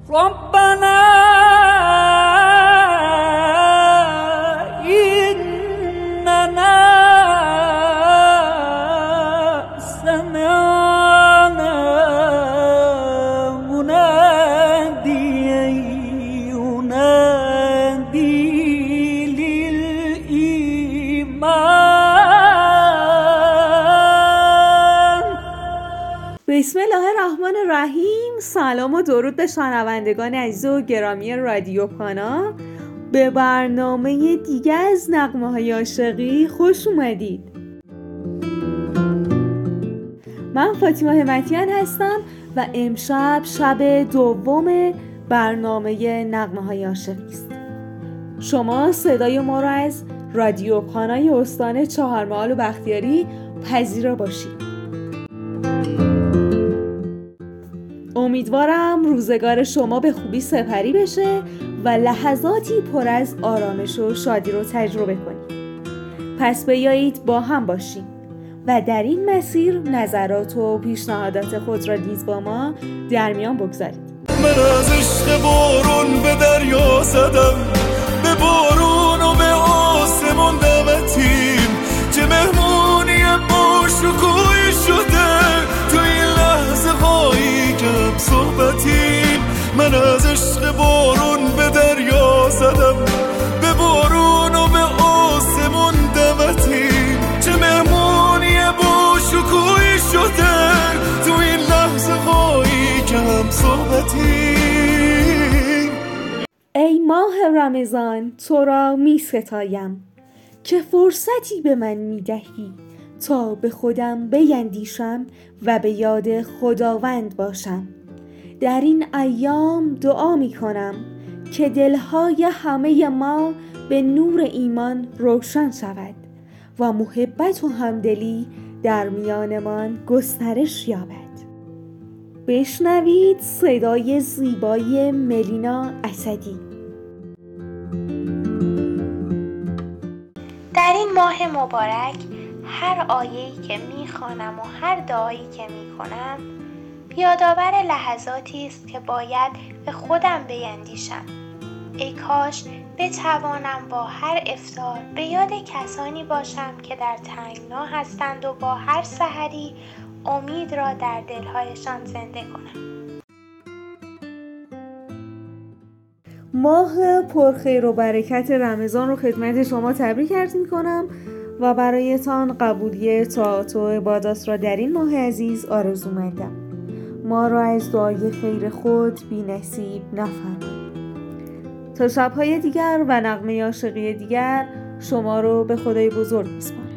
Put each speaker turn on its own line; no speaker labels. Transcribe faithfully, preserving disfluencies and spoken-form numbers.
ربنا إننا سمعنا مناديا ينادي للإيمان.
بسم الله الرحمن الرحیم. سلام و درود به شنوندگان عزیز و گرامی رادیو پانا. به برنامه دیگه از نغمه‌های عاشقی خوش اومدید. من فاطمه همتیان هستم و امشب شب دوم برنامه نغمه‌های عاشقی است. شما صدای ما را از رادیو پانای استان چهارمحال و بختیاری پذیرا باشید. امیدوارم روزگار شما به خوبی سپری بشه و لحظاتی پر از آرامش و شادی رو تجربه کنید. پس بیایید با هم باشیم و در این مسیر نظرات و پیشنهادات خود را نیز با ما در میان بگذارید.
من از عشق بارون به دریا زدم، به بارون و به آسمون دمتیم، چه مهمونی با شکوی شده تو این لحظه هایی که هم صحبتیم. من از عشق بارون به دریا زدم، به بارون و به آسمون دمتیم، چه مهمونی با شکوی شده تو این لحظه هایی که هم صحبتیم.
ای ماه رمضان تو را می ستایم که فرصتی به من می دهی تا به خودم بیندیشم و به یاد خداوند باشم. در این ایام دعا می کنم که دلهای همه ما به نور ایمان روشن شود و محبت و همدلی در میانمان گسترش یابد. بشنوید صدای زیبای ملینا اسدی.
در این ماه مبارک هر آیه‌ای که می‌خوانم و هر دعایی که می‌کنم یادآور لحظاتی است که باید به خودم بیندیشم. ای کاش بتوانم با هر افطار به یاد کسانی باشم که در تنگنا هستند و با هر سحری امید را در دل‌هایشان زنده کنم.
ماه پرخیر و برکت رمضان رو خدمت شما تبریک عرض می‌کنم و برایتان قبولی طاعات و عبادات را در این ماه عزیز آرزومندم. ما را از دعای خیر خود بی نصیب نفرمایید. تا شب‌های دیگر و نغمه عاشقی دیگر شما رو به خدای بزرگ می‌سپارم.